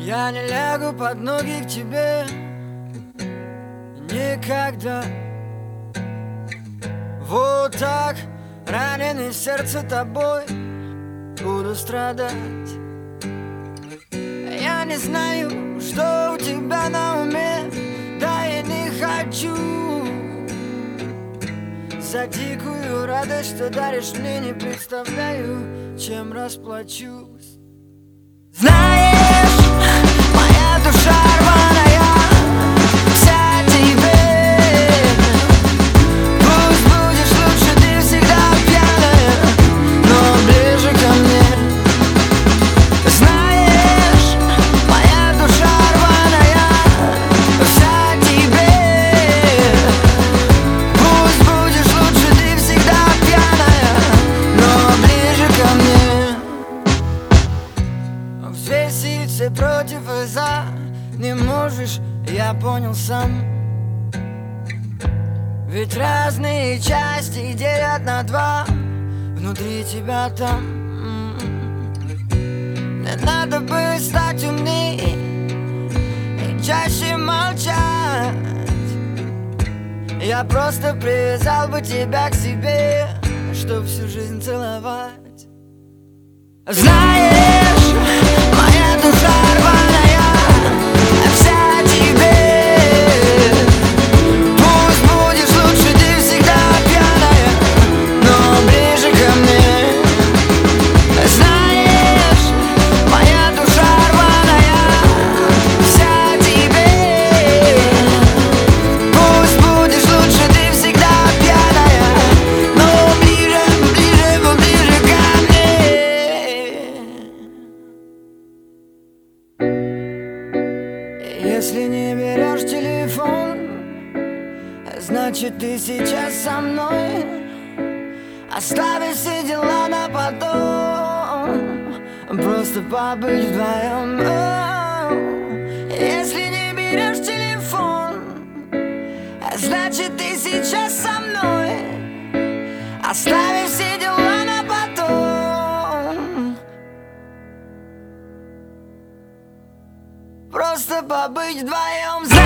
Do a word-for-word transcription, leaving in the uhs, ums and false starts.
Я не лягу под ноги к тебе никогда. Вот так, раненый в сердце тобой, буду страдать. Я не знаю, что у тебя на уме, да я не хочу за дикую радость, что даришь мне, не представляю, чем расплачусь. Знаешь, моя душа рваная, вся тебе. Пусть будешь лучше, ты всегда пьяная, но ближе ко мне. Знаешь, моя душа рваная, вся тебе. Пусть будешь лучше, ты всегда пьяная, но ближе ко мне. Взвесить все против и за не можешь, я понял сам. Ведь разные части делят на два, внутри тебя там. Мне надо бы стать умней и чаще молчать. Я просто привязал бы тебя к себе, чтоб всю жизнь целовать. Знаешь, моя душа рваная, вся тебе. Пусть будешь лучше, ты всегда пьяная, но ближе ко мне. Знаешь, моя душа рваная, вся тебе. Пусть будешь лучше, ты всегда пьяная, но ближе, ближе, ближе ко мне. Если не берешь телефон, значит ты сейчас со мной. Оставив все дела на потом, просто побыть вдвоем. О, если не берешь телефон, значит ты сейчас со мной. Оставив все дела на потом, просто побыть вдвоем.